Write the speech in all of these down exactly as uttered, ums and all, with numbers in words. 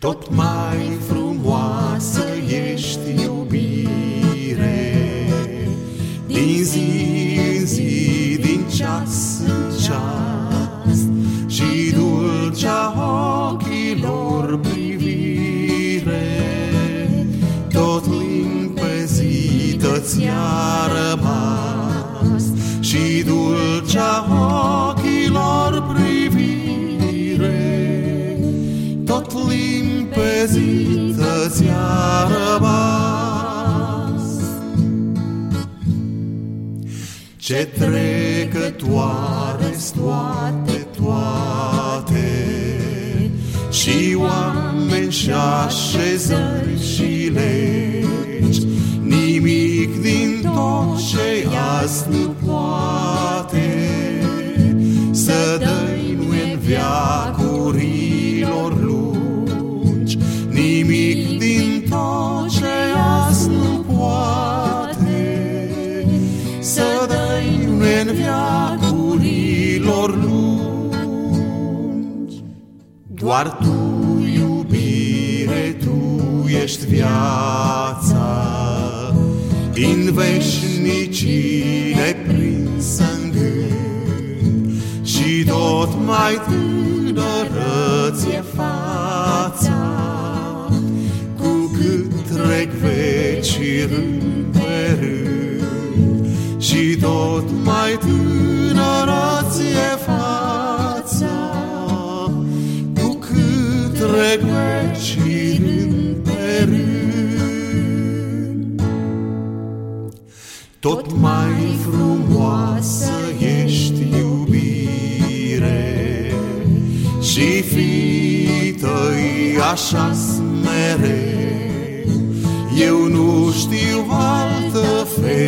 tot mai frumoasă ești, iubire, din zi în zi, din ceas în ceas, și dulcea ochilor privire, tot limpezită ți-a rămas, și dulcea ochilor privire, tot limpezită ți-a rămas. Ce trecătoare-s toate, toate, și oameni și așezări și legi, nimic din tot ce azi nu poate să dăinuie-n veacurilor lungi, nimic din tot ce azi nu poate să dăinuie-n veacurilor lungi. Doar tu, iubire, tu ești viața, din veșnicii neprinsă-n gând, și tot mai tânără ți-e fața, cu cât trec vecii rând pe rând, și tot mai tânără ți-e fața, cu cât trec vecii rând pe rând. Tot mai frumoasă ești, iubire, și fiii tăi așa-s mereu. Eu nu știu altă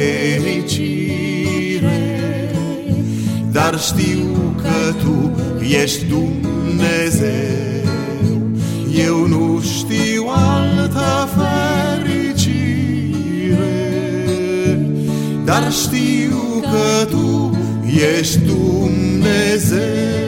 fericire, dar știu că tu ești Dumnezeu. Eu nu știu altă fericire, dar știu că tu ești Dumnezeu.